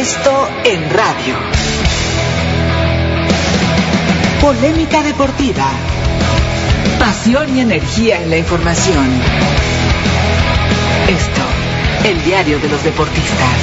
Esto en radio. Polémica deportiva. Pasión y energía en la información. Esto, el diario de los deportistas.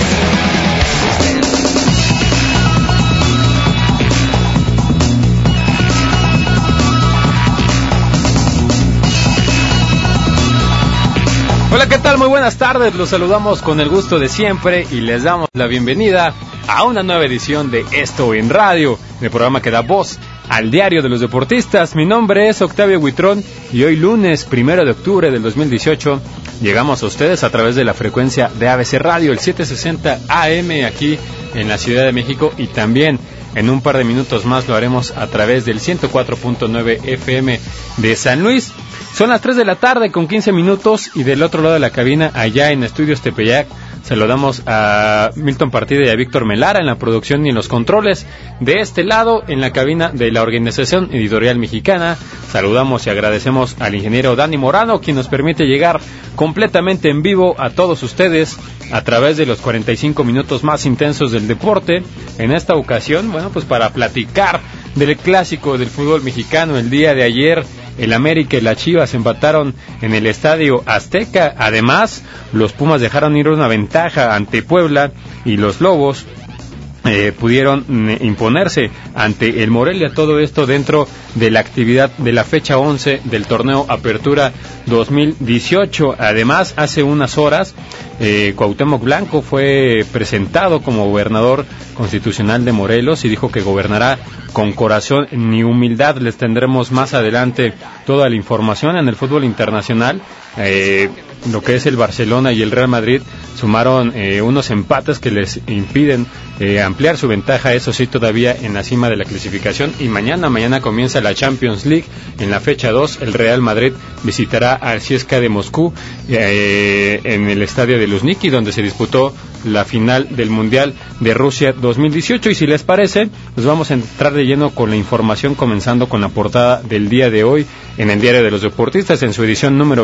Hola, ¿qué tal? Muy buenas tardes, los saludamos con el gusto de siempre y les damos la bienvenida a una nueva edición de Esto en Radio, el programa que da voz al diario de los deportistas. Mi nombre es Octavio Huitrón y hoy lunes 1 de octubre del 2018 llegamos a ustedes a través de la frecuencia de ABC Radio, el 760 AM aquí en la Ciudad de México, y también en un par de minutos más lo haremos a través del 104.9 FM de San Luis. Son las 3 de la tarde con 15 minutos y del otro lado de la cabina, allá en Estudios Tepeyac, saludamos a Milton Partida y a Víctor Melara en la producción y en los controles. De este lado, en la cabina de la Organización Editorial Mexicana, saludamos y agradecemos al ingeniero Dani Morano, quien nos permite llegar completamente en vivo a todos ustedes a través de los 45 minutos más intensos del deporte. En esta ocasión, bueno, pues para platicar del clásico del fútbol mexicano el día de ayer. El América y las Chivas empataron en el Estadio Azteca. Además, los Pumas dejaron ir una ventaja ante Puebla y los Lobos pudieron imponerse ante el Morelia. Todo esto dentro de la actividad de la fecha 11 del torneo Apertura 2018. Además, hace unas horas, Cuauhtémoc Blanco fue presentado como gobernador constitucional de Morelos y dijo que gobernará con corazón y humildad. Les tendremos más adelante toda la información. En el fútbol internacional, lo que es el Barcelona y el Real Madrid sumaron unos empates que les impiden ampliar su ventaja, eso sí, todavía en la cima de la clasificación. Y mañana comienza la Champions League. En la fecha 2, el Real Madrid visitará al CSKA de Moscú en el estadio de Luzhniki, donde se disputó la final del Mundial de Rusia 2018. Y si les parece, nos vamos a entrar de lleno con la información, comenzando con la portada del día de hoy en el Diario de los Deportistas, en su edición número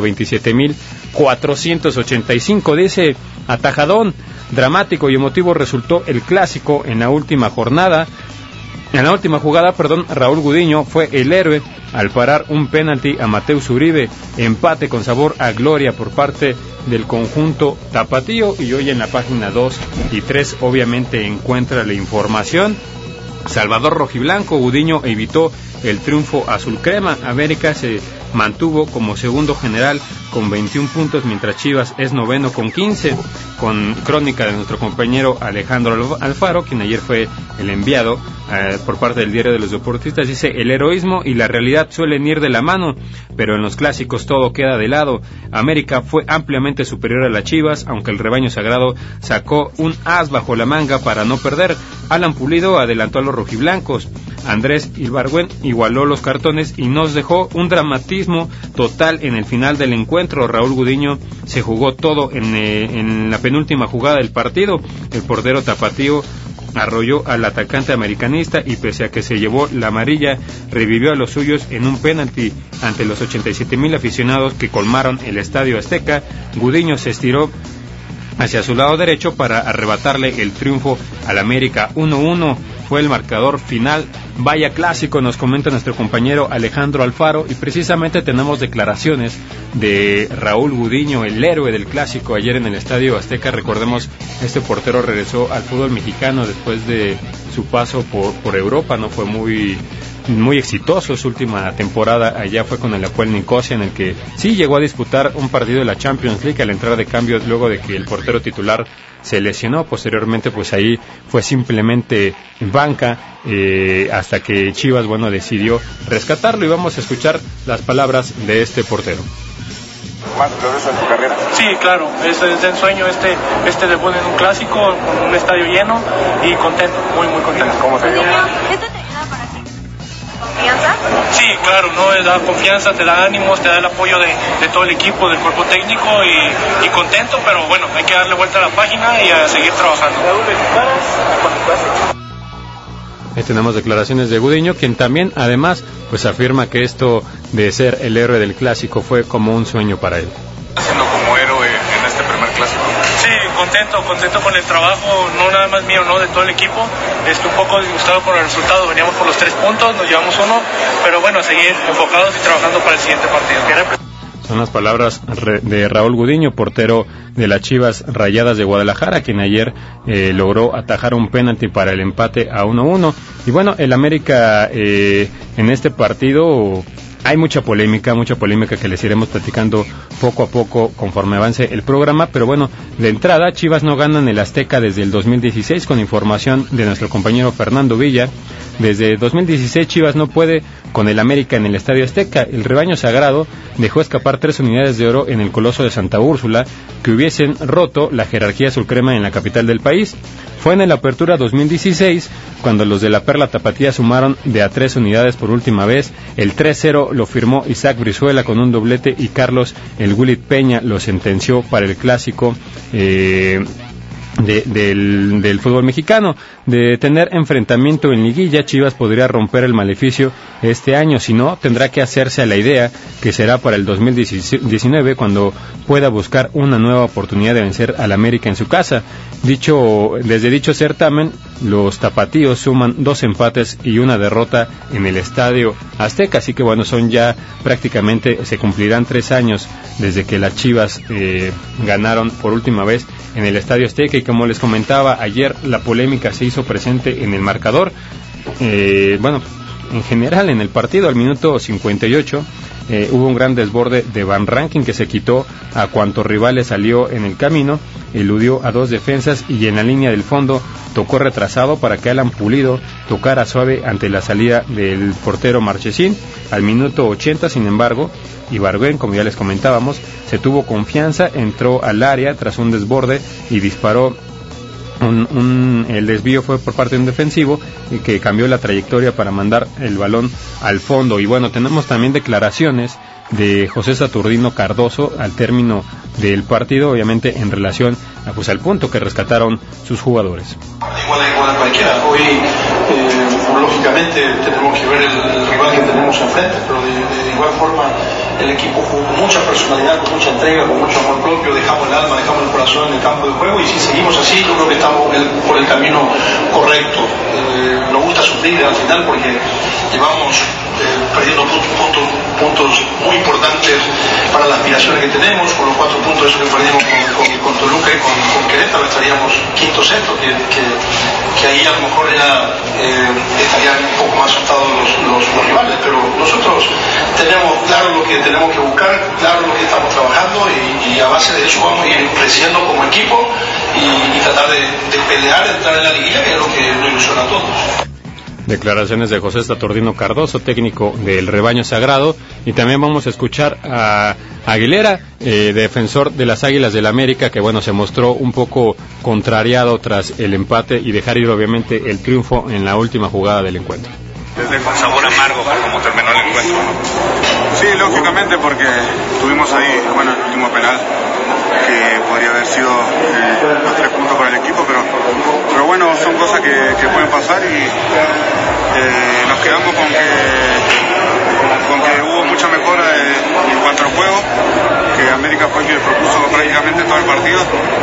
27.485. Dice: atajadón, dramático y emotivo resultó el clásico en la última jornada. En la última jugada, Raúl Gudiño fue el héroe al parar un penalti a Mateus Uribe. Empate con sabor a gloria por parte del conjunto tapatío. Y hoy en la página 2 y 3 obviamente encuentra la información. Salvador rojiblanco, Gudiño evitó el triunfo azul crema. América se mantuvo como segundo general con 21 puntos, mientras Chivas es noveno con 15, con crónica de nuestro compañero Alejandro Alfaro, quien ayer fue el enviado por parte del Diario de los Deportistas. Dice: el heroísmo y la realidad suelen ir de la mano, pero en los clásicos todo queda de lado. América fue ampliamente superior a las Chivas, aunque el rebaño sagrado sacó un as bajo la manga para no perder. Alan Pulido adelantó a los rojiblancos. Andrés Ibargüen igualó los cartones y nos dejó un dramatismo total en el final del encuentro. Raúl Gudiño se jugó todo en la penúltima jugada del partido. El portero tapatío arrolló al atacante americanista y, pese a que se llevó la amarilla, revivió a los suyos en un penalti ante los 87,000 aficionados que colmaron el Estadio Azteca. Gudiño se estiró hacia su lado derecho para arrebatarle el triunfo al América. 1-1 fue el marcador final. Vaya clásico, nos comenta nuestro compañero Alejandro Alfaro, y precisamente tenemos declaraciones de Raúl Gudiño, el héroe del clásico, ayer en el Estadio Azteca. Recordemos, este portero regresó al fútbol mexicano después de su paso por Europa. No fue muy exitoso su última temporada. Allá fue con el Apoel Nicosia, en el que sí llegó a disputar un partido de la Champions League al entrar de cambio luego de que el portero titular se lesionó. Posteriormente, pues ahí fue simplemente banca hasta que Chivas, decidió rescatarlo. Y vamos a escuchar las palabras de este portero. ¿Más glorioso en tu carrera? Sí, claro, es el sueño este debut en un clásico, con un estadio lleno y contento, muy contento. ¿Cómo se dio? ¿Confianza? Sí, claro, ¿no? Da confianza, te da ánimos, te da el apoyo de todo el equipo, del cuerpo técnico y contento, pero bueno, hay que darle vuelta a la página y a seguir trabajando. Ahí tenemos declaraciones de Gudiño, quien también, además, pues afirma que esto de ser el héroe del clásico fue como un sueño para él. Siendo como héroe en este primer clásico. Sí, contento contento con el trabajo, no nada más mío, no, de todo el equipo. Un poco disgustado por el resultado, veníamos por los 3 puntos, nos llevamos 1, pero bueno, a seguir enfocados y trabajando para el siguiente partido. Son las palabras de Raúl Gudiño, portero de las Chivas Rayadas de Guadalajara, quien ayer logró atajar un penalti para el empate a 1-1. Y bueno, el América en este partido hay mucha polémica que les iremos platicando poco a poco conforme avance el programa, pero bueno, de entrada, Chivas no gana en el Azteca desde el 2016, con información de nuestro compañero Fernando Villa. Desde 2016 Chivas no puede con el América en el Estadio Azteca. El rebaño sagrado dejó escapar 3 unidades de oro en el Coloso de Santa Úrsula que hubiesen roto la jerarquía azulcrema en la capital del país. Fue en el Apertura 2016 cuando los de la Perla Tapatía sumaron de a 3 unidades por última vez. El 3-0 lo firmó Isaac Brizuela con un doblete y Carlos el Gulit Peña lo sentenció para el clásico del fútbol mexicano. De tener enfrentamiento en liguilla, Chivas podría romper el maleficio este año, si no, tendrá que hacerse a la idea que será para el 2019 cuando pueda buscar una nueva oportunidad de vencer al América en su casa. Desde dicho certamen, los tapatíos suman 2 empates y 1 derrota en el Estadio Azteca, así que bueno, son ya prácticamente, se cumplirán 3 años desde que las Chivas ganaron por última vez en el Estadio Azteca. Y como les comentaba ayer, la polémica se hizo presente en el marcador. Bueno, en general en el partido, al minuto 58 hubo un gran desborde de Van Rankin que se quitó a cuantos rivales salió en el camino, eludió a 2 defensas y en la línea del fondo tocó retrasado para que Alan Pulido tocara suave ante la salida del portero Marchesín. Al minuto 80, sin embargo, Ibargüen, como ya les comentábamos, se tuvo confianza, entró al área tras un desborde y disparó. El desvío fue por parte de un defensivo que cambió la trayectoria para mandar el balón al fondo. Y bueno, tenemos también declaraciones de José Saturnino Cardoso al término del partido, obviamente en relación al punto que rescataron sus jugadores. Igual a cualquiera. Hoy, lógicamente, tenemos que ver el rival que tenemos enfrente, pero de igual forma el equipo jugó con mucha personalidad, con mucha entrega, con mucho amor propio, dejamos el alma, dejamos el corazón en el campo de juego, y si seguimos así, yo creo que estamos por el camino correcto. Nos gusta sufrir al final porque llevamos perdiendo puntos muy importantes para las aspiraciones que tenemos. Con los 4 puntos esos que perdimos con Toluca y con Querétaro estaríamos quinto, sexto, que ahí a lo mejor estarían un poco más asustados los rivales, pero nosotros tenemos claro lo que tenemos que buscar, claro lo que estamos trabajando, y a base de eso vamos a ir creciendo como equipo y tratar de pelear, entrar en la liguilla, que es lo que nos ilusiona a todos. Declaraciones de José Saturnino Cardoso, técnico del Rebaño Sagrado. Y también vamos a escuchar a Aguilera, defensor de las Águilas del América, que bueno, se mostró un poco contrariado tras el empate y dejar ir obviamente el triunfo en la última jugada del encuentro. Desde con sabor amargo por cómo terminó el encuentro, ¿no? Sí, lógicamente, porque tuvimos ahí, el último penal, que podría haber sido los 3 puntos para el equipo, pero bueno, son cosas que pueden pasar, y nos quedamos con que hubo mucha mejora en cuanto al juego, que América fue el que propuso prácticamente todo el partido,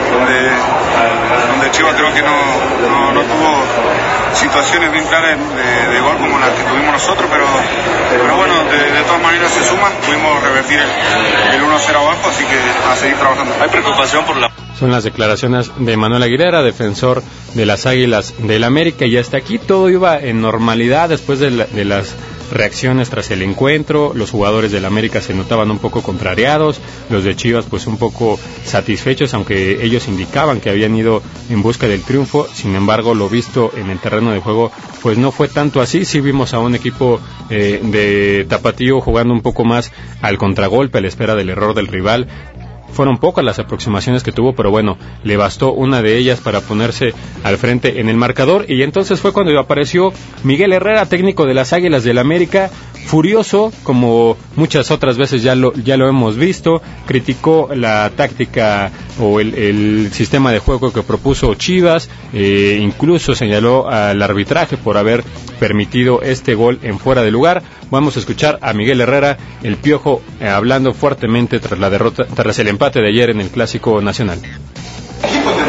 donde Chivas creo que no tuvo situaciones bien claras de gol como las que tuvimos nosotros, pero bueno, de todas maneras se suma, pudimos revertir el 1-0 abajo, así que a seguir trabajando. Hay preocupación por la... Son las declaraciones de Manuel Aguilera, defensor de las Águilas del América, y hasta aquí todo iba en normalidad después de las reacciones tras el encuentro. Los jugadores del América se notaban un poco contrariados, los de Chivas pues un poco satisfechos, aunque ellos indicaban que habían ido en busca del triunfo. Sin embargo, lo visto en el terreno de juego pues no fue tanto así. Sí vimos a un equipo de Tapatío jugando un poco más al contragolpe, a la espera del error del rival. Fueron pocas las aproximaciones que tuvo, pero bueno, le bastó una de ellas para ponerse al frente en el marcador. Y entonces fue cuando apareció Miguel Herrera, técnico de las Águilas del América, furioso, como muchas otras veces ya lo hemos visto. Criticó la táctica o el sistema de juego que propuso Chivas, incluso señaló al arbitraje por haber permitido este gol en fuera de lugar. Vamos a escuchar a Miguel Herrera, el Piojo, hablando fuertemente tras el empate de ayer en el Clásico Nacional. El equipo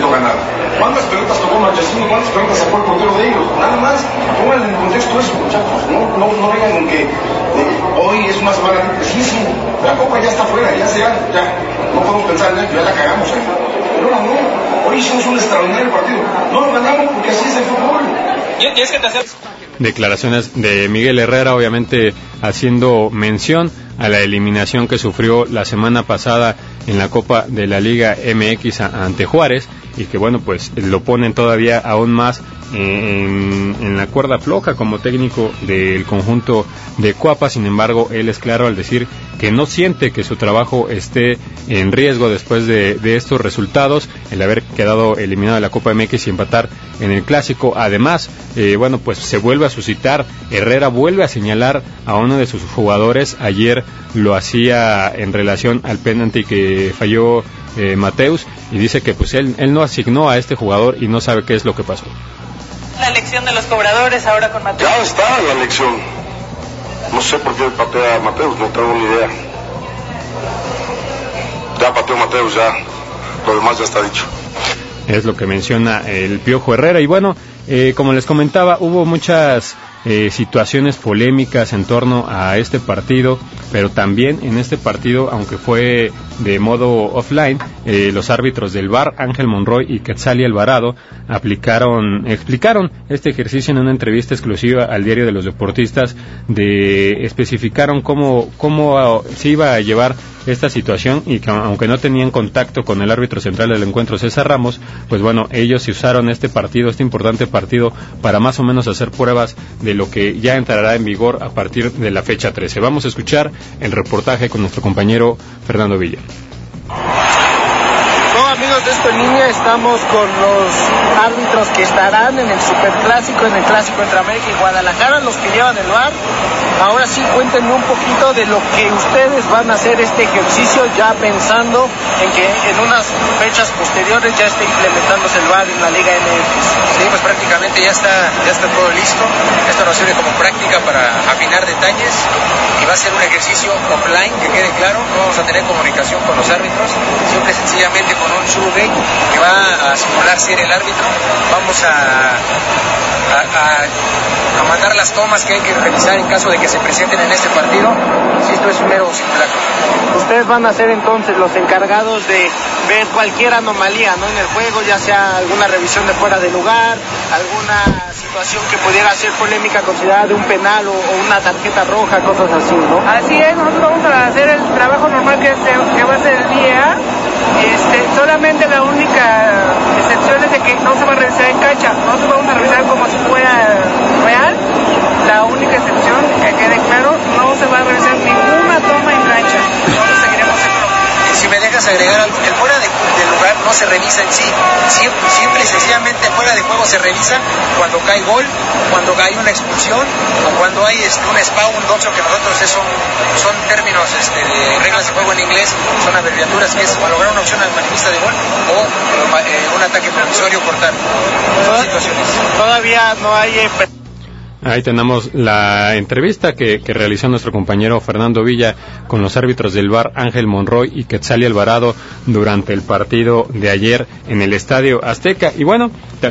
toca nada. ¿Cuántas pelotas tocó Marchesín? ¿Cuántas pelotas sacó el portero de ellos? Nada más, pónganle en contexto eso, muchachos. No vengan con que hoy es una semana difícil. La Copa ya está fuera, ya no podemos pensar en ello, ya la cagamos ahí. Pero no, hoy hicimos un extraordinario partido. No lo ganamos porque así es el fútbol. Y es que te haces... Declaraciones de Miguel Herrera, obviamente haciendo mención a la eliminación que sufrió la semana pasada en la Copa de la Liga MX ante Juárez, y que bueno, pues lo ponen todavía aún más en la cuerda floja como técnico del conjunto de Cuapa. Sin embargo, él es claro al decir que no siente que su trabajo esté en riesgo después de estos resultados, el haber quedado eliminado de la Copa MX y empatar en el Clásico. Además, bueno, pues se vuelve a suscitar, Herrera vuelve a señalar a uno de sus jugadores. Ayer lo hacía en relación al penalti que falló Mateus, y dice que pues él no asignó a este jugador y no sabe qué es lo que pasó. La elección de los cobradores ahora con Mateus. Ya está la elección. No sé por qué patea Mateus, no tengo ni idea. Ya pateó Mateus, ya. Lo demás ya está dicho. Es lo que menciona el Piojo Herrera. Y bueno, como les comentaba, hubo muchas situaciones polémicas en torno a este partido, pero también en este partido, aunque fue de modo offline, los árbitros del VAR, Ángel Monroy y Quetzali Alvarado, explicaron este ejercicio en una entrevista exclusiva al Diario de los Deportistas, especificaron cómo se iba a llevar esta situación, y que aunque no tenían contacto con el árbitro central del encuentro, César Ramos, pues bueno, ellos usaron este importante partido, para más o menos hacer pruebas de lo que ya entrará en vigor a partir de la fecha 13. Vamos a escuchar el reportaje con nuestro compañero Fernando Villa. Amigos de Esto en Línea, estamos con los árbitros que estarán en el Superclásico, en el Clásico entre América y Guadalajara, los que llevan el VAR. Ahora sí, cuéntenme un poquito de lo que ustedes van a hacer este ejercicio, ya pensando en que en unas fechas posteriores ya esté implementándose el VAR en la Liga MX. Sí, pues prácticamente ya está todo listo. Esto nos sirve como práctica para afinar detalles, y va a ser un ejercicio offline, que quede claro. No vamos a tener comunicación con los árbitros, simple y sencillamente con un surrogate que va a simular ser el árbitro. Vamos a mandar las tomas que hay que revisar en caso de que se presenten en este partido. Esto es un mero simulacro. Ustedes van a ser entonces los encargados de ver cualquier anomalía, ¿no?, en el juego, ya sea alguna revisión de fuera de lugar, alguna situación que pudiera ser polémica considerada de un penal o una tarjeta roja, cosas así, ¿no? Así es, nosotros vamos a hacer el trabajo normal que va a ser el día. Solamente la única excepción es de que no se va a revisar en cancha. Nosotros vamos a revisar como si fuera real. La única excepción, que quede claro, no se va a revisar ninguna toma en cancha. Nosotros seguiremos el propio. Si me dejas agregar algo, el fuera de lugar no se revisa en sí. Simple y sencillamente fuera de juego se revisa cuando cae gol, cuando hay una expulsión, o cuando hay un SPA, un doxo, que nosotros son términos de reglas de juego en inglés, son abreviaturas, que es lograr una opción manifiesta de gol o un ataque provisorio cortar. Son situaciones. Todavía no hay... Ahí tenemos la entrevista que realizó nuestro compañero Fernando Villa con los árbitros del VAR, Ángel Monroy y Quetzali Alvarado, durante el partido de ayer en el Estadio Azteca. Y bueno,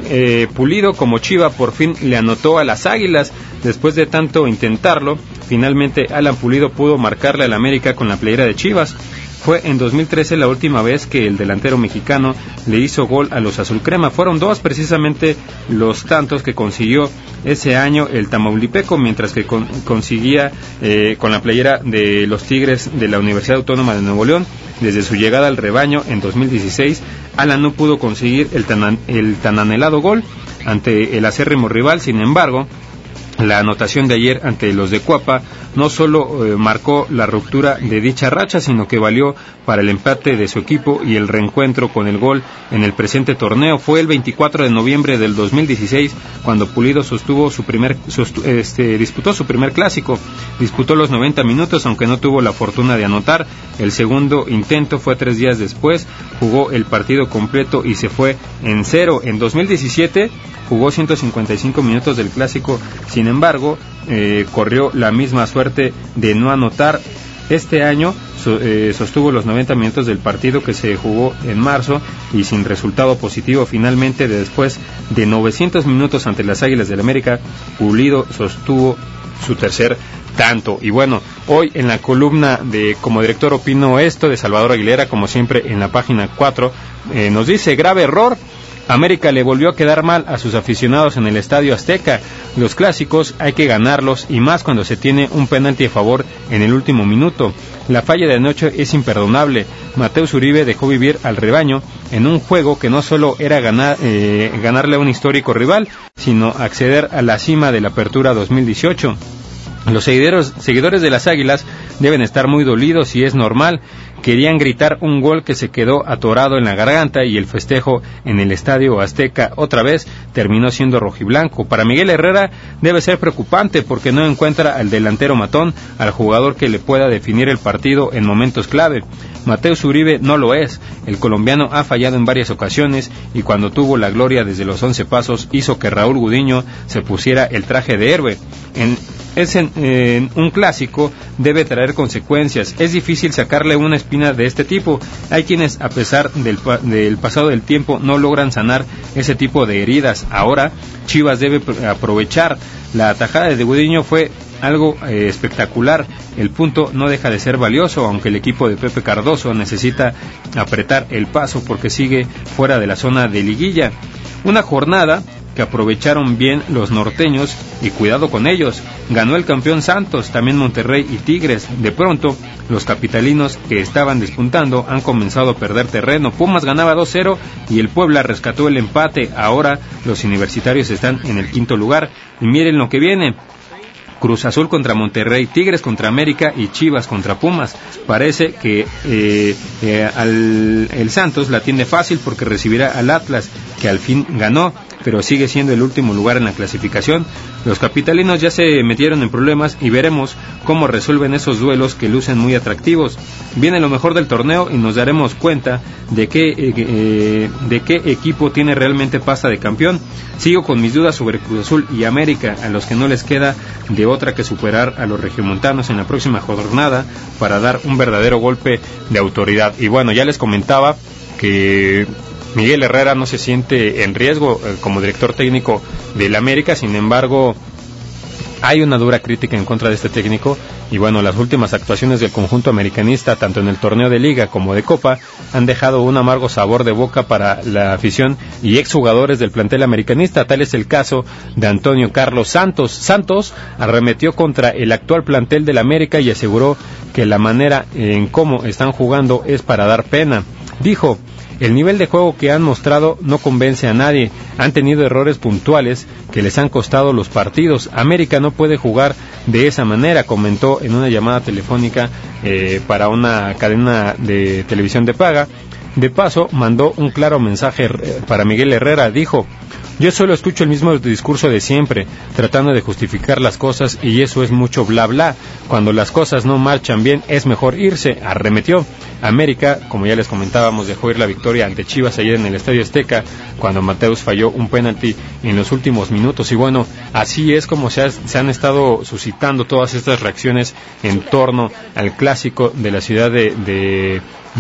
Pulido, como Chiva, por fin le anotó a las Águilas. Después de tanto intentarlo, finalmente Alan Pulido pudo marcarle al América con la playera de Chivas. Fue en 2013 la última vez que el delantero mexicano le hizo gol a los azulcrema. Fueron dos precisamente los tantos que consiguió ese año el tamaulipeco, mientras que conseguía con la playera de los Tigres de la Universidad Autónoma de Nuevo León. Desde su llegada al rebaño en 2016, Alan no pudo conseguir el tan anhelado gol ante el acérrimo rival. Sin embargo, la anotación de ayer ante los de Cuapa no solo marcó la ruptura de dicha racha, sino que valió para el empate de su equipo y el reencuentro con el gol en el presente torneo. Fue el 24 de noviembre del 2016 cuando Pulido disputó su primer clásico. Disputó los 90 minutos, aunque no tuvo la fortuna de anotar. El segundo intento fue 3 días después, jugó el partido completo y se fue en 0. En 2017 jugó 155 minutos del clásico, sin embargo, corrió la misma suerte de no anotar este año sostuvo los 90 minutos del partido que se jugó en marzo y sin resultado positivo. Finalmente, después de 900 minutos ante las Águilas del América, Pulido sostuvo su tercer tanto. Y bueno, hoy en la columna de Como Director Opino Esto de Salvador Aguilera, como siempre en la página 4, nos dice: grave error, América le volvió a quedar mal a sus aficionados en el Estadio Azteca. Los clásicos hay que ganarlos, y más cuando se tiene un penalti a favor en el último minuto. La falla de anoche es imperdonable. Mateus Uribe dejó vivir al rebaño en un juego que no solo era ganarle a un histórico rival, sino acceder a la cima de la Apertura 2018. Los seguidores de las Águilas deben estar muy dolidos, y es normal. Querían gritar un gol que se quedó atorado en la garganta, y el festejo en el Estadio Azteca otra vez terminó siendo rojiblanco. Para Miguel Herrera debe ser preocupante porque no encuentra al delantero matón, al jugador que le pueda definir el partido en momentos clave. Mateus Uribe no lo es. El colombiano ha fallado en varias ocasiones, y cuando tuvo la gloria desde los 11 pasos hizo que Raúl Gudiño se pusiera el traje de héroe. En un clásico debe traer consecuencias. Es difícil sacarle una espina de este tipo. Hay quienes, a pesar del pasado del tiempo, no logran sanar ese tipo de heridas. Ahora Chivas debe aprovechar. La atajada de Gudiño fue algo espectacular. El punto no deja de ser valioso, aunque el equipo de Pepe Cardoso necesita apretar el paso porque sigue fuera de la zona de liguilla. Una jornada que aprovecharon bien los norteños, y cuidado con ellos. Ganó el campeón Santos, también Monterrey y Tigres. De pronto, los capitalinos, que estaban despuntando, han comenzado a perder terreno. Pumas ganaba 2-0 y el Puebla rescató el empate. Ahora los universitarios están en el quinto lugar. Y miren lo que viene: Cruz Azul contra Monterrey, Tigres contra América y Chivas contra Pumas. Parece que el Santos la tiene fácil porque recibirá al Atlas, que al fin ganó, pero sigue siendo el último lugar en la clasificación. Los capitalinos ya se metieron en problemas, y veremos cómo resuelven esos duelos que lucen muy atractivos. Viene lo mejor del torneo y nos daremos cuenta de qué equipo tiene realmente pasta de campeón. Sigo con mis dudas sobre Cruz Azul y América, a los que no les queda de otra que superar a los regiomontanos en la próxima jornada para dar un verdadero golpe de autoridad. Y bueno, ya les comentaba que Miguel Herrera no se siente en riesgo como director técnico del América. Sin embargo, hay una dura crítica en contra de este técnico, y bueno, las últimas actuaciones del conjunto americanista, tanto en el torneo de Liga como de Copa, han dejado un amargo sabor de boca para la afición y exjugadores del plantel americanista. Tal es el caso de Antonio Carlos Santos. Santos arremetió contra el actual plantel del América y aseguró que la manera en cómo están jugando es para dar pena. Dijo: el nivel de juego que han mostrado no convence a nadie. Han tenido errores puntuales que les han costado los partidos. América no puede jugar de esa manera, comentó en una llamada telefónica para una cadena de televisión de paga. De paso, mandó un claro mensaje para Miguel Herrera. Dijo: yo solo escucho el mismo discurso de siempre, tratando de justificar las cosas, y eso es mucho bla bla. Cuando las cosas no marchan bien, es mejor irse. Arremetió. América, como ya les comentábamos, dejó ir la victoria ante Chivas ayer en el Estadio Azteca, cuando Mateus falló un penalti en los últimos minutos. Y bueno, así es como se han estado suscitando todas estas reacciones en torno al clásico de la Ciudad de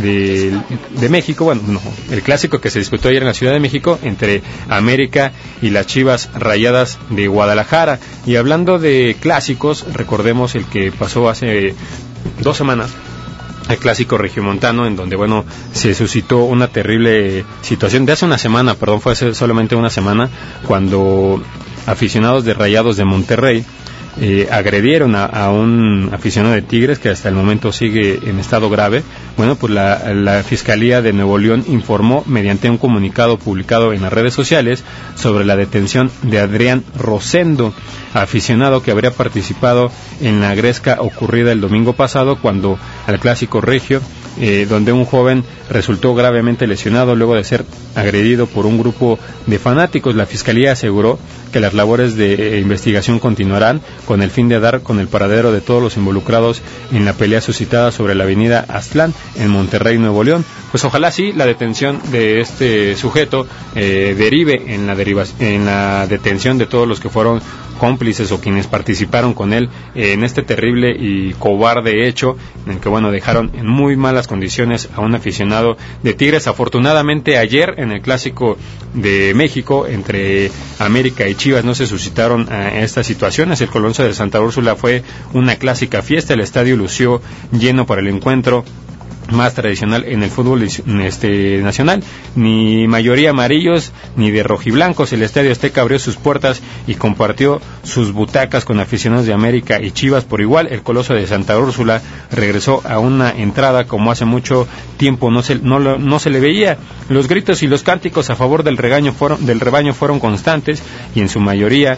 México. Bueno, no, el clásico que se disputó ayer en la Ciudad de México entre América y las Chivas Rayadas de Guadalajara. Y hablando de clásicos, recordemos el que pasó hace 2 semanas, el clásico regiomontano, en donde bueno, se suscitó una terrible situación de hace una semana, fue hace solamente una semana, cuando aficionados de Rayados de Monterrey agredieron a un aficionado de Tigres, que hasta el momento sigue en estado grave. Bueno, pues la Fiscalía de Nuevo León informó mediante un comunicado publicado en las redes sociales sobre la detención de Adrián Rosendo, aficionado que habría participado en la gresca ocurrida el domingo pasado cuando al clásico regio, donde un joven resultó gravemente lesionado luego de ser agredido por un grupo de fanáticos. La Fiscalía aseguró que las labores de investigación continuarán con el fin de dar con el paradero de todos los involucrados en la pelea suscitada sobre la avenida Aztlán. en Monterrey, Nuevo León. Pues ojalá sí la detención de este sujeto derive en la detención de todos los que fueron cómplices o quienes participaron con él en este terrible y cobarde hecho en el que, bueno, dejaron en muy malas condiciones a un aficionado de Tigres. Afortunadamente ayer en el Clásico de México entre América y Chivas no se suscitaron estas situaciones. El Coloso de Santa Úrsula fue una clásica fiesta, el estadio lució lleno para el encuentro más tradicional en el fútbol nacional, ni mayoría amarillos ni de rojiblancos. El Estadio Azteca abrió sus puertas y compartió sus butacas con aficionados de América y Chivas por igual. El Coloso de Santa Úrsula regresó a una entrada como hace mucho tiempo no se le veía. Los gritos y los cánticos a favor del rebaño fueron constantes y en su mayoría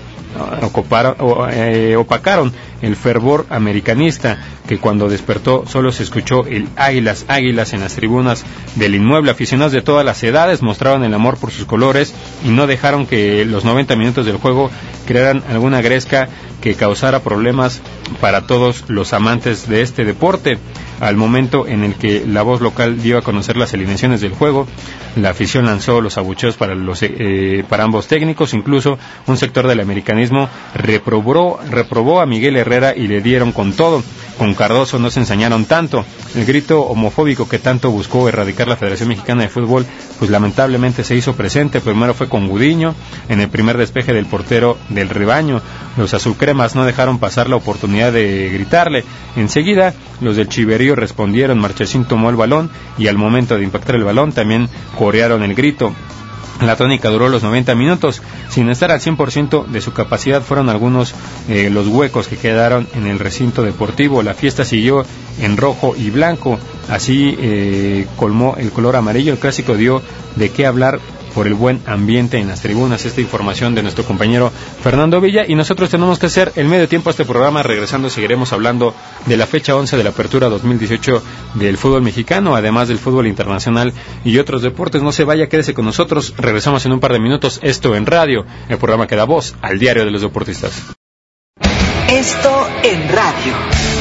opacaron el fervor americanista, que cuando despertó solo se escuchó el águilas, águilas en las tribunas del inmueble. Aficionados de todas las edades mostraron el amor por sus colores y no dejaron que los 90 minutos del juego crearan alguna gresca que causara problemas para todos los amantes de este deporte. Al momento en el que la voz local dio a conocer las alineaciones del juego, la afición lanzó los abucheos para ambos técnicos. Incluso un sector del americanismo reprobó a Miguel Herrera y le dieron con todo. Con Cardoso no se ensañaron tanto. El grito homofóbico que tanto buscó erradicar la Federación Mexicana de Fútbol, pues lamentablemente se hizo presente. Primero fue con Gudiño en el primer despeje del portero del rebaño. Los azulcremas no dejaron pasar la oportunidad de gritarle. Enseguida los del Chiverío respondieron. Marchesín tomó el balón y al momento de impactar el balón también corearon el grito. La tónica duró los 90 minutos, sin estar al 100% de su capacidad. Fueron algunos los huecos que quedaron en el recinto deportivo. La fiesta siguió en rojo y blanco, así colmó el color amarillo. El clásico dio de qué hablar por el buen ambiente en las tribunas. Esta información de nuestro compañero Fernando Villa, y nosotros tenemos que hacer el medio tiempo a este programa. Regresando seguiremos hablando de la fecha 11 de la Apertura 2018 del fútbol mexicano, además del fútbol internacional y otros deportes. No se vaya, quédese con nosotros. Regresamos en un par de minutos. Esto en radio, el programa que da voz al diario de los deportistas. Esto en radio.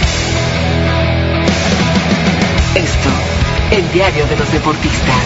Esto, el diario de los deportistas.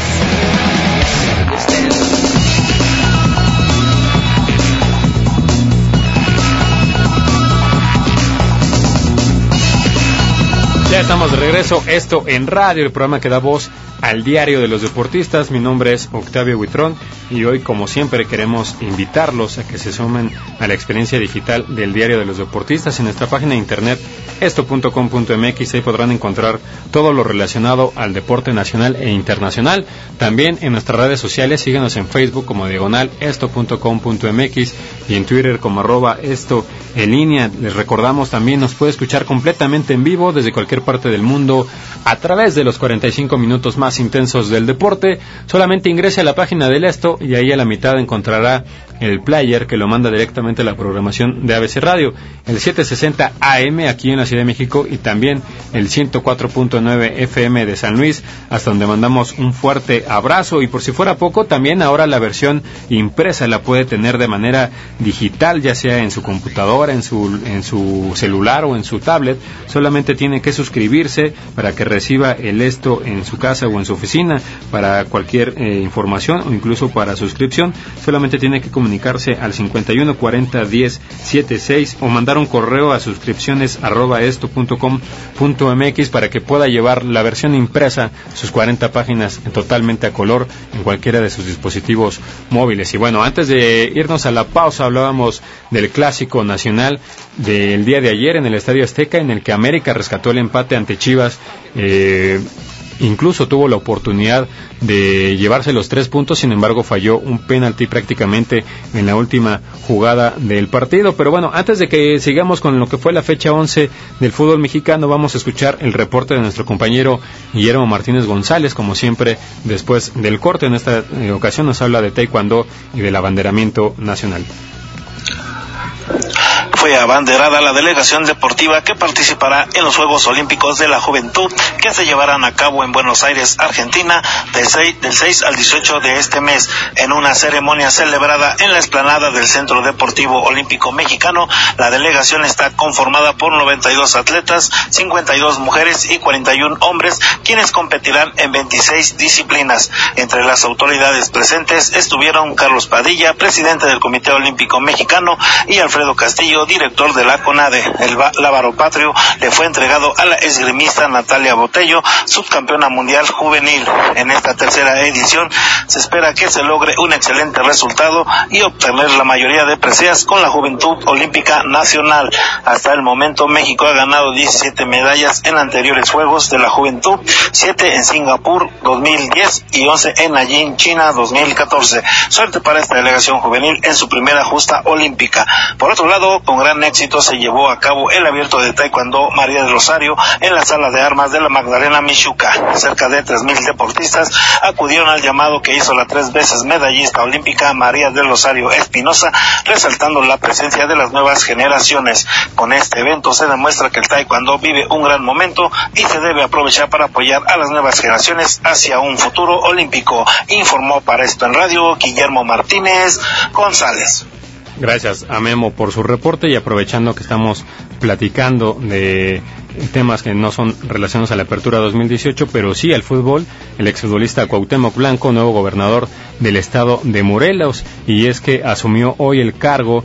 Ya estamos de regreso, esto en radio, el programa que da voz al diario de los deportistas. Mi nombre es Octavio Huitrón y hoy, como siempre, queremos invitarlos a que se sumen a la experiencia digital del diario de los deportistas en nuestra página de internet esto.com.mx. Ahí podrán encontrar todo lo relacionado al deporte nacional e internacional. También en nuestras redes sociales, síguenos en Facebook como /esto.com.mx y en Twitter como @esto en línea. Les recordamos también nos puede escuchar completamente en vivo desde cualquier parte del mundo a través de los 45 minutos más intensos del deporte. Solamente ingrese a la página del Esto y ahí a la mitad encontrará el player que lo manda directamente a la programación de ABC Radio, el 760 AM aquí en la Ciudad de México y también el 104.9 FM de San Luis, hasta donde mandamos un fuerte abrazo. Y por si fuera poco, también ahora la versión impresa la puede tener de manera digital, ya sea en su computadora, en su celular o en su tablet. Solamente tiene que suscribirse para que reciba el Esto en su casa o en su oficina. Para cualquier información o incluso para suscripción, solamente tiene que comunicarse al 51 40 10 76 o mandar un correo a suscripciones@esto.com.mx para que pueda llevar la versión impresa, sus 40 páginas totalmente a color en cualquiera de sus dispositivos móviles. Y bueno, antes de irnos a la pausa, hablábamos del clásico nacional del día de ayer en el Estadio Azteca, en el que América rescató el empate ante Chivas. Incluso tuvo la oportunidad de llevarse los 3 puntos, sin embargo falló un penalti prácticamente en la última jugada del partido. Pero bueno, antes de que sigamos con lo que fue la fecha 11 del fútbol mexicano, vamos a escuchar el reporte de nuestro compañero Guillermo Martínez González, como siempre después del corte. En esta ocasión nos habla de taekwondo y del abanderamiento nacional. Fue fue abanderada la delegación deportiva que participará en los Juegos Olímpicos de la Juventud que se llevarán a cabo en Buenos Aires, Argentina, del 6 al 18 de este mes. En una ceremonia celebrada en la explanada del Centro Deportivo Olímpico Mexicano, la delegación está conformada por 92 atletas, 52 mujeres y 41 hombres, quienes competirán en 26 disciplinas. Entre las autoridades presentes estuvieron Carlos Padilla, presidente del Comité Olímpico Mexicano, y Alfredo Castillo, director de la CONADE. El lábaro patrio le fue entregado a la esgrimista Natalia Botello, subcampeona mundial juvenil. En esta tercera edición se espera que se logre un excelente resultado y obtener la mayoría de preseas con la Juventud Olímpica Nacional. Hasta el momento México ha ganado 17 medallas en anteriores Juegos de la Juventud, 7 en Singapur 2010 y 11 en Nanjing, China 2014. Suerte para esta delegación juvenil en su primera justa olímpica. Por otro lado, con gran éxito se llevó a cabo el abierto de Taekwondo María del Rosario en la sala de armas de la Magdalena Mixhuca. Cerca de 3,000 deportistas acudieron al llamado que hizo la 3 veces medallista olímpica María del Rosario Espinosa, resaltando la presencia de las nuevas generaciones. Con este evento se demuestra que el Taekwondo vive un gran momento y se debe aprovechar para apoyar a las nuevas generaciones hacia un futuro olímpico. Informó para Esto en Radio Guillermo Martínez González. Gracias a Memo por su reporte, y aprovechando que estamos platicando de temas que no son relacionados a la apertura 2018, pero sí al fútbol, el exfutbolista Cuauhtémoc Blanco, nuevo gobernador del estado de Morelos, y es que asumió hoy el cargo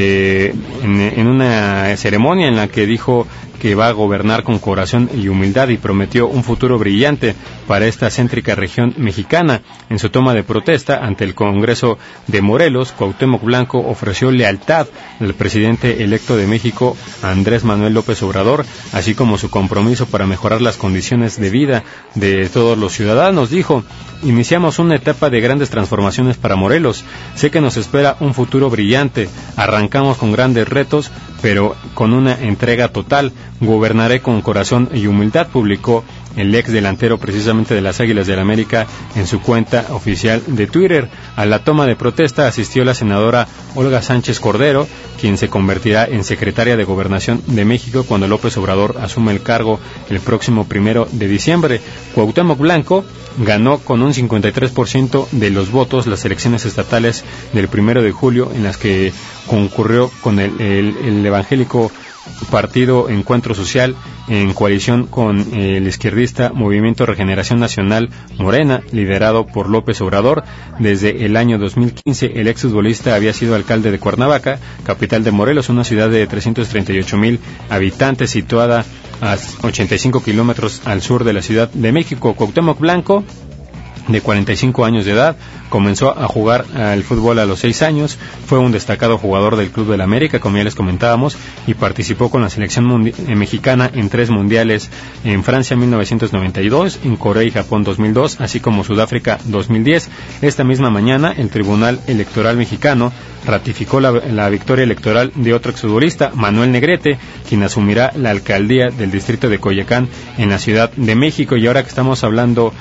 en una ceremonia en la que dijo que va a gobernar con corazón y humildad, y prometió un futuro brillante para esta céntrica región mexicana. En su toma de protesta ante el Congreso de Morelos, Cuauhtémoc Blanco ofreció lealtad al presidente electo de México, Andrés Manuel López Obrador, así como su compromiso para mejorar las condiciones de vida de todos los ciudadanos. Dijo: iniciamos una etapa de grandes transformaciones para Morelos. Sé que nos espera un futuro brillante. Arrancamos con grandes retos, pero con una entrega total. Gobernaré con corazón y humildad, publicó el ex delantero precisamente de las Águilas del América en su cuenta oficial de Twitter. A la toma de protesta asistió la senadora Olga Sánchez Cordero, quien se convertirá en secretaria de Gobernación de México cuando López Obrador asume el cargo el próximo 1 de diciembre. Cuauhtémoc Blanco ganó con un 53% de los votos las elecciones estatales del 1 de julio, en las que concurrió con el evangélico Partido Encuentro Social, en coalición con el izquierdista Movimiento Regeneración Nacional Morena, liderado por López Obrador. Desde el año 2015, el exfutbolista había sido alcalde de Cuernavaca, capital de Morelos, una ciudad de 338,000 habitantes, situada a 85 kilómetros al sur de la Ciudad de México. Cuauhtémoc Blanco, de 45 años de edad, comenzó a jugar al fútbol a los 6 años, fue un destacado jugador del Club del América, como ya les comentábamos, y participó con la selección mexicana en 3 mundiales, en Francia 1992, en Corea y Japón 2002, así como Sudáfrica 2010. Esta misma mañana, el Tribunal Electoral Mexicano ratificó la victoria electoral de otro exfutbolista, Manuel Negrete, quien asumirá la alcaldía del distrito de Coyoacán en la Ciudad de México. Y ahora que estamos hablando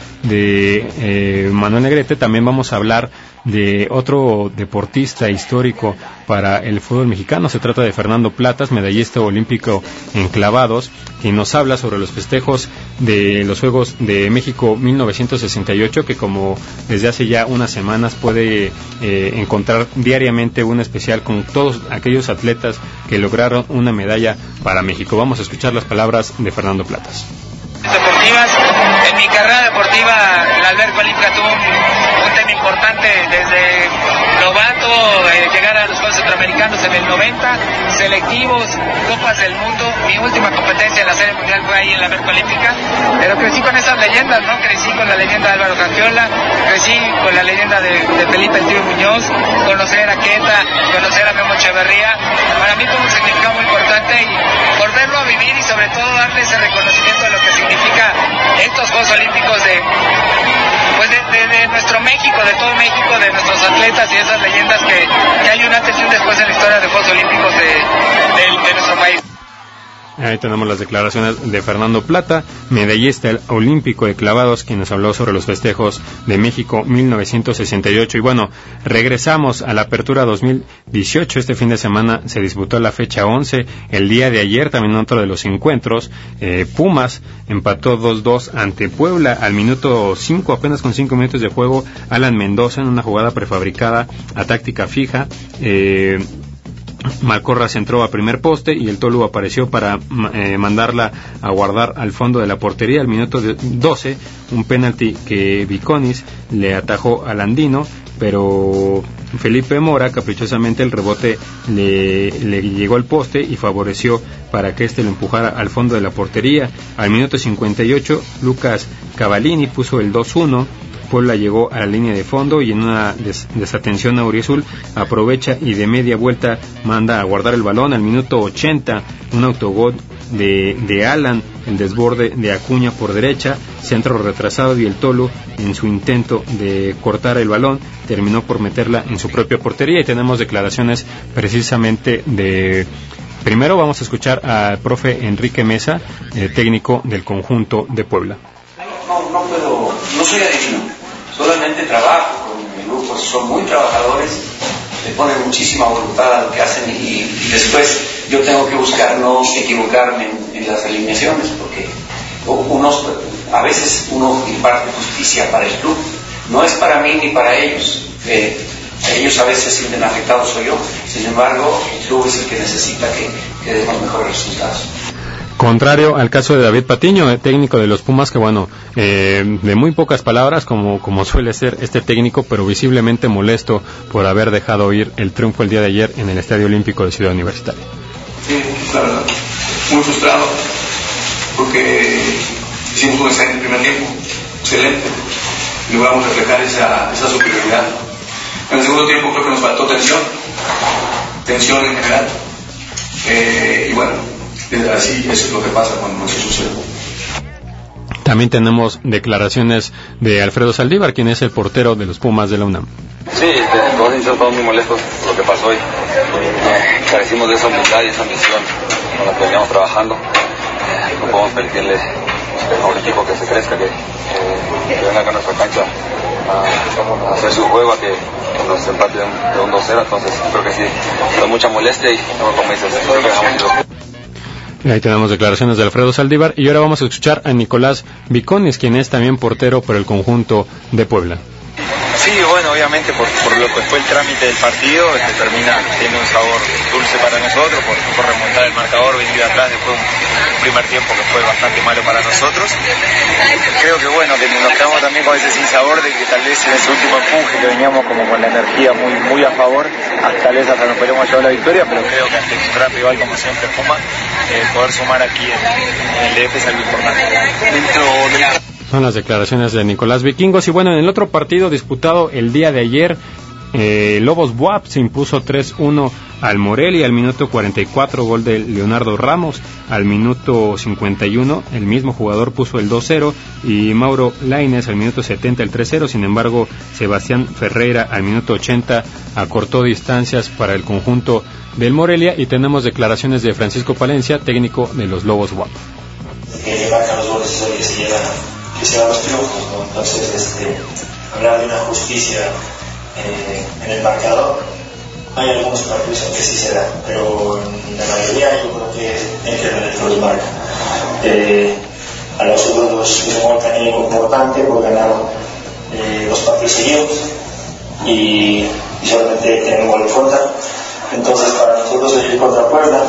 de Manuel Negrete, también vamos a hablar de otro deportista histórico para el fútbol mexicano. Se trata de Fernando Platas, medallista olímpico en clavados, quien nos habla sobre los festejos de los Juegos de México 1968, que como desde hace ya unas semanas puede encontrar diariamente un especial con todos aquellos atletas que lograron una medalla para México. Vamos a escuchar las palabras de Fernando Platas. Deportivas. En mi carrera deportiva, la alberca olímpica tuvo un tema importante desde novato, llegar a los Juegos Centroamericanos en el 90, selectivos, Copas del Mundo. Mi última competencia en la Serie Mundial fue ahí en la alberca olímpica, pero crecí con esas leyendas, ¿no? Crecí con la leyenda de Álvaro Cantiola, crecí con la leyenda de Felipe El Tío Muñoz, conocer a Queta, conocer a Memo Echeverría. Para mí tuvo un significado muy importante, y volverlo a vivir y sobre todo darle ese reconocimiento de lo que significa estos Juegos Olímpicos de nuestro México, de todo México, de nuestros atletas y esas leyendas que hay un antes y un después en la historia de Juegos Olímpicos de nuestro país. Ahí tenemos las declaraciones de Fernando Plata, medallista olímpico de clavados, quien nos habló sobre los festejos de México 1968. Y bueno, regresamos a la Apertura 2018. Este fin de semana se disputó la fecha 11. El día de ayer también otro de los encuentros. Pumas empató 2-2 ante Puebla al minuto 5, apenas con 5 minutos de juego. Alan Mendoza, en una jugada prefabricada a táctica fija, Malcorra centró a primer poste y el Tolu apareció para mandarla a guardar al fondo de la portería. Al minuto 12, un penalti que Viconis le atajó al andino, pero Felipe Mora, caprichosamente, el rebote le llegó al poste y favoreció para que éste lo empujara al fondo de la portería. Al minuto 58, Lucas Cavallini puso el 2-1. Puebla llegó a la línea de fondo y en una desatención a Auriazul aprovecha y de media vuelta manda a guardar el balón. Al minuto 80, un autogol de Alan, el desborde de Acuña por derecha, centro retrasado, y el Tolu, en su intento de cortar el balón, terminó por meterla en su propia portería. Y tenemos declaraciones precisamente de... Primero vamos a escuchar al profe Enrique Mesa, técnico del conjunto de Puebla. No soy adivino, solamente trabajo con mi grupo, son muy trabajadores, le ponen muchísima voluntad a lo que hacen y después yo tengo que buscar no equivocarme en las alineaciones, porque a veces uno imparte justicia para el club, no es para mí ni para ellos. Ellos a veces se sienten afectados, soy yo, sin embargo el club es el que necesita que demos mejores resultados. Contrario al caso de David Patiño, técnico de los Pumas, que bueno, de muy pocas palabras, como suele ser este técnico, pero visiblemente molesto por haber dejado ir el triunfo el día de ayer en el Estadio Olímpico de Ciudad Universitaria. Sí, la verdad, muy frustrado, porque hicimos un excelente primer tiempo, excelente, y logramos reflejar esa superioridad. En el segundo tiempo creo que nos faltó tensión en general, y bueno, así eso es lo que pasa cuando eso sucede. También tenemos declaraciones de Alfredo Saldívar, quien es el portero de los Pumas de la UNAM. Sí, todos estamos muy molestos por lo que pasó hoy. Carecimos de esa humildad y esa ambición con la que veníamos trabajando. No podemos permitirle a un equipo que se crezca, que venga acá a nuestra cancha a hacer su juego, a que nos empate de un 2-0. Entonces creo que sí, con mucha molestia y como dices, creo que dejamos ir. Ahí tenemos declaraciones de Alfredo Saldívar y ahora vamos a escuchar a Nicolás Viconis, quien es también portero por el conjunto de Puebla. Sí, bueno, obviamente por lo que fue el trámite del partido, termina teniendo un sabor dulce para nosotros, por remontar el marcador, venir atrás después de un primer tiempo que fue bastante malo para nosotros. Creo que bueno, que nos quedamos también con ese sinsabor de que tal vez en ese último empuje que veníamos como con la energía muy a favor, tal vez hasta nos podríamos llevar la victoria, pero creo que ante un gran rival como siempre Puma, poder sumar aquí en el DF es algo importante. Son las declaraciones de Nicolás Vikingos. Y bueno, en el otro partido disputado el día de ayer, Lobos BUAP se impuso 3-1 al Morelia al minuto 44, gol de Leonardo Ramos. Al minuto 51 el mismo jugador puso el 2-0 y Mauro Lainez al minuto 70 el 3-0. Sin embargo, Sebastián Ferreira al minuto 80 acortó distancias para el conjunto del Morelia. Y tenemos declaraciones de Francisco Palencia, técnico de los Lobos BUAP. Que marcan los goles es el que se da los triunfos, ¿no? Entonces hablar de una justicia en el marcador, hay algunos partidos en que sí se da, pero en la mayoría yo creo que entra en el error de marca. A nosotros es un anímico importante por ganar los partidos seguidos y solamente tener un gol de falta. Entonces para nosotros el ir contra Puebla,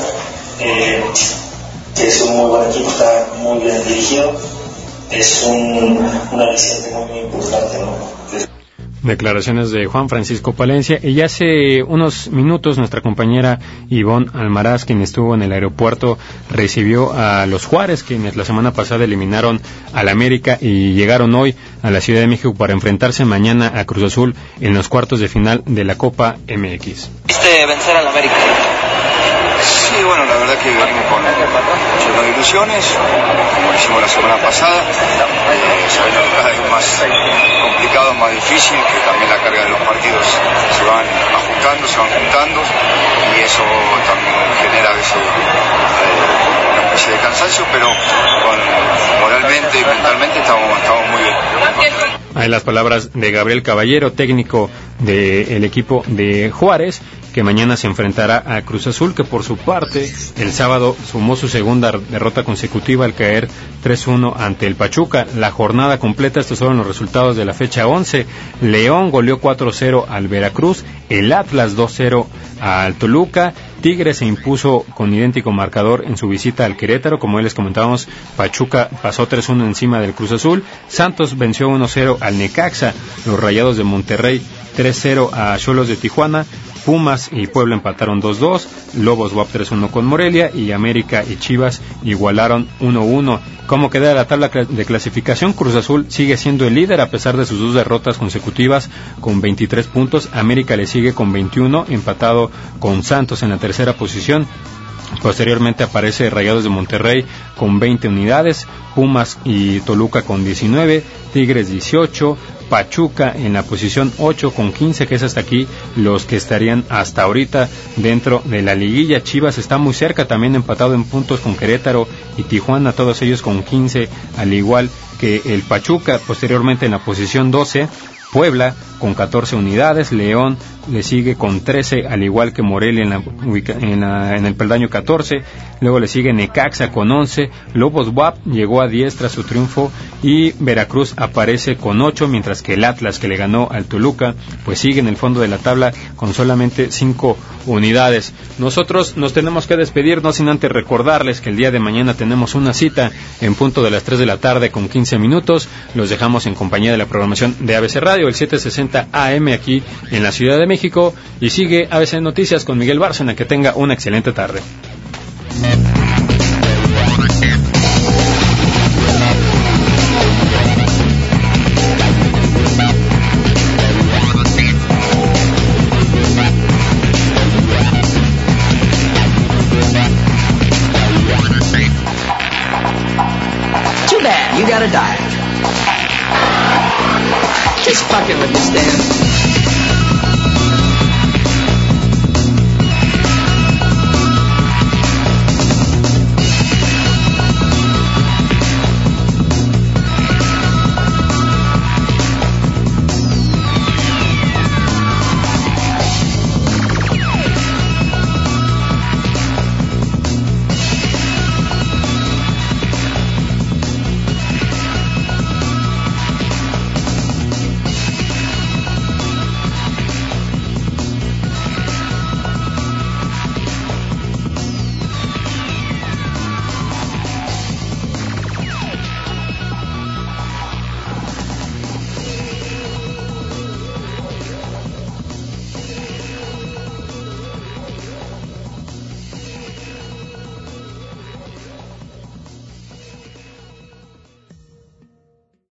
que es un muy buen equipo, está muy bien dirigido, es un aliciente muy importante, ¿no? Declaraciones de Juan Francisco Palencia. Y hace unos minutos nuestra compañera Ivonne Almaraz, quien estuvo en el aeropuerto, recibió a los Juárez, quienes la semana pasada eliminaron al América y llegaron hoy a la Ciudad de México para enfrentarse mañana a Cruz Azul en los cuartos de final de la Copa MX. ¿Viste vencer al América? Sí, bueno, la verdad que venimos con muchas ilusiones, como hicimos la semana pasada, sabiendo que cada vez más complicado, más difícil, que también la carga de los partidos se van ajustando, se van juntando, y eso también genera a veces una especie Hay las palabras de Gabriel Caballero, técnico del equipo de Juárez, que mañana se enfrentará a Cruz Azul, que por su parte el sábado sumó su segunda derrota consecutiva al caer 3-1 ante el Pachuca. La jornada completa, estos fueron los resultados de la fecha 11. León goleó 4-0 al Veracruz, el Atlas 2-0 al Toluca, Tigres se impuso con idéntico marcador en su visita al Querétaro, como ya les comentábamos, Pachuca pasó 3-1 encima del Cruz Azul, Santos venció 1-0 al Necaxa, los Rayados de Monterrey 3-0 a Xolos de Tijuana, Pumas y Puebla empataron 2-2, Lobos WAP 3-1 con Morelia y América y Chivas igualaron 1-1. ¿Cómo queda la tabla de clasificación? Cruz Azul sigue siendo el líder a pesar de sus 2 derrotas consecutivas con 23 puntos, América le sigue con 21, empatado con Santos en la tercera posición. Posteriormente aparece Rayados de Monterrey con 20 unidades, Pumas y Toluca con 19, Tigres 18, Pachuca en la posición 8 con 15, que es hasta aquí los que estarían hasta ahorita dentro de la liguilla. Chivas está muy cerca, también empatado en puntos con Querétaro y Tijuana, todos ellos con 15, al igual que el Pachuca. Posteriormente en la posición 12, Puebla con 14 unidades, León le sigue con 13, al igual que Morelia en el peldaño 14, luego le sigue Necaxa con 11, Lobos WAP llegó a 10 tras su triunfo y Veracruz aparece con 8, mientras que el Atlas, que le ganó al Toluca, pues sigue en el fondo de la tabla con solamente 5 unidades. Nosotros nos tenemos que despedir, no sin antes recordarles que el día de mañana tenemos una cita en punto de las 3 de la tarde con 15 minutos, los dejamos en compañía de la programación de ABC Radio, el 760 AM aquí en la Ciudad de México, y sigue ABC Noticias con Miguel Bárcena. Que tenga una excelente tarde. Too bad, you gotta die. Just fucking with me, Stan.